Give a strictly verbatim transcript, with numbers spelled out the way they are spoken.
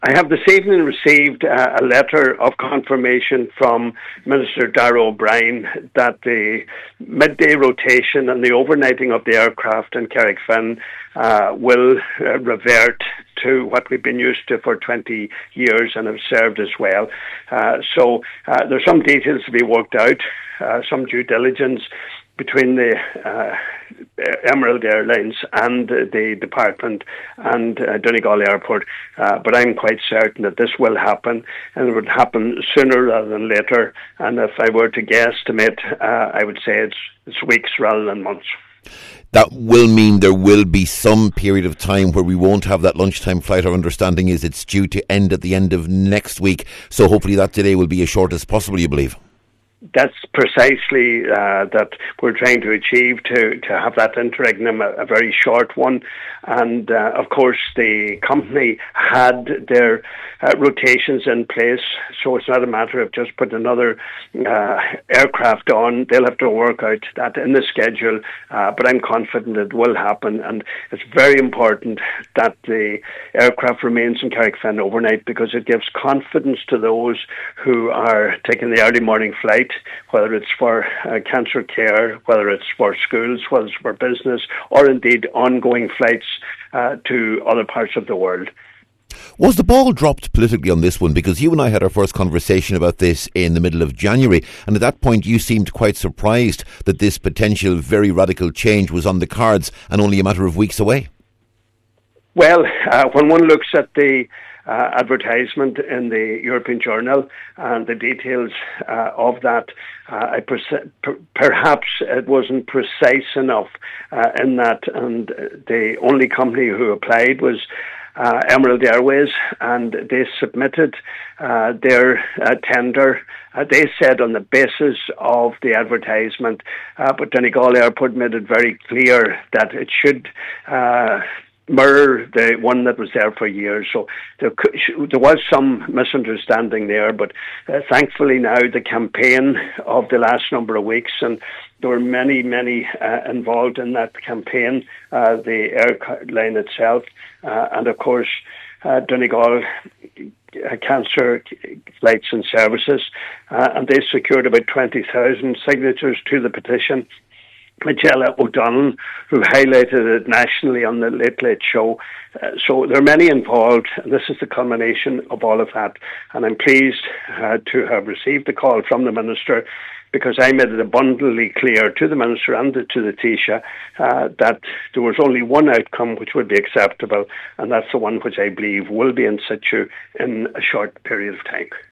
I have this evening received uh, a letter of confirmation from Minister Darragh O'Brien that the midday rotation and the overnighting of the aircraft in Carrickfinn uh, will uh, revert to what we've been used to for twenty years and have served as well. Uh, so uh, there's some details to be worked out, uh, some due diligence between the uh, Emerald Airlines and the department and uh, Donegal Airport, uh, but I'm quite certain that this will happen, and it would happen sooner rather than later. And if I were to guesstimate, uh, I would say it's, it's weeks rather than months. That will mean there will be some period of time where we won't have that lunchtime flight. Our understanding is it's due to end at the end of next week, so hopefully that delay will be as short as possible, you believe? That's precisely uh, that we're trying to achieve, to, to have that interregnum a, a very short one. And uh, of course the company had their uh, rotations in place, so it's not a matter of just putting another uh, aircraft on. They'll have to work out that in the schedule, uh, but I'm confident it will happen. And it's very important that the aircraft remains in Carrickfinn overnight, because it gives confidence to those who are taking the early morning flight, whether it's for uh, cancer care, whether it's for schools, whether it's for business, or indeed ongoing flights uh, to other parts of the world. Was the ball dropped politically on this one? Because you and I had our first conversation about this in the middle of January, and at that point you seemed quite surprised that this potential very radical change was on the cards and only a matter of weeks away. Well, uh, when one looks at the Uh, advertisement in the European Journal and the details uh, of that, uh, I perce- per- perhaps it wasn't precise enough uh, in that, and the only company who applied was uh, Emerald Airways, and they submitted uh, their uh, tender. Uh, they said on the basis of the advertisement, uh, but Donegal Airport made it very clear that it should Uh, mirror the one that was there for years. So there, there was some misunderstanding there, but uh, thankfully now the campaign of the last number of weeks, and there were many, many uh, involved in that campaign, uh, the airline itself, uh, and of course uh, Donegal uh, Cancer Flights and Services, uh, and they secured about twenty thousand signatures to the petition. Magella O'Donnell, who highlighted it nationally on the Late Late Show. Uh, so there are many involved, and this is the culmination of all of that. And I'm pleased uh, to have received the call from the Minister, because I made it abundantly clear to the Minister and to the Taoiseach uh, that there was only one outcome which would be acceptable, and that's the one which I believe will be in situ in a short period of time.